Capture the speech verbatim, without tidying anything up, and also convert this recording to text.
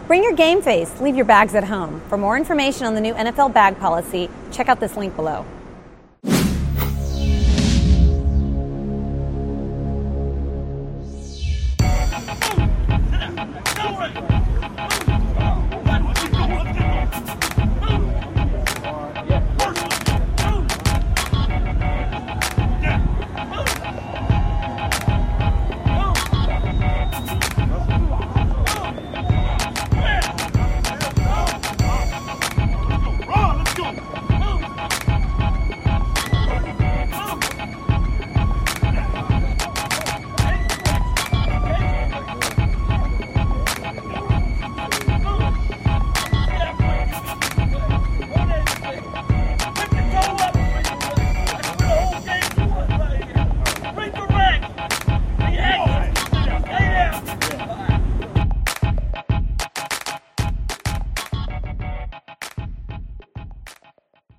Bring your game face. Leave your bags at home. For more information on the new N F L bag policy, check out this link below.